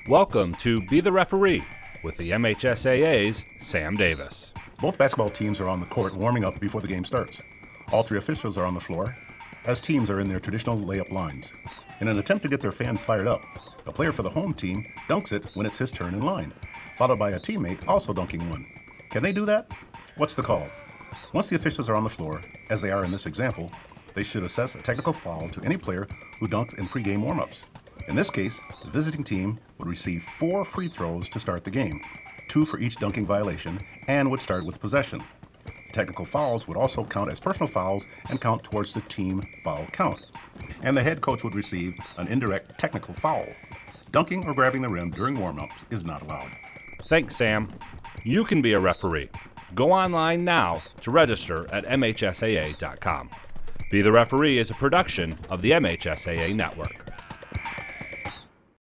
Welcome to Be the Referee with the MHSAA's Sam Davis. Both basketball teams are on the court warming up before the game starts. All three officials are on the floor, as teams are in their traditional layup lines. In an attempt to get their fans fired up, a player for the home team dunks it when it's his turn in line, followed by a teammate also dunking one. Can they do that? What's the call? Once the officials are on the floor, as they are in this example, they should assess a technical foul to any player who dunks in pregame warm-ups. In this case, the visiting team would receive 4 free throws to start the game, 2 for each dunking violation, and would start with possession. Technical fouls would also count as personal fouls and count towards the team foul count. And the head coach would receive an indirect technical foul. Dunking or grabbing the rim during warm-ups is not allowed. Thanks, Sam. You can be a referee. Go online now to register at MHSAA.com. Be the Referee is a production of the MHSAA Network.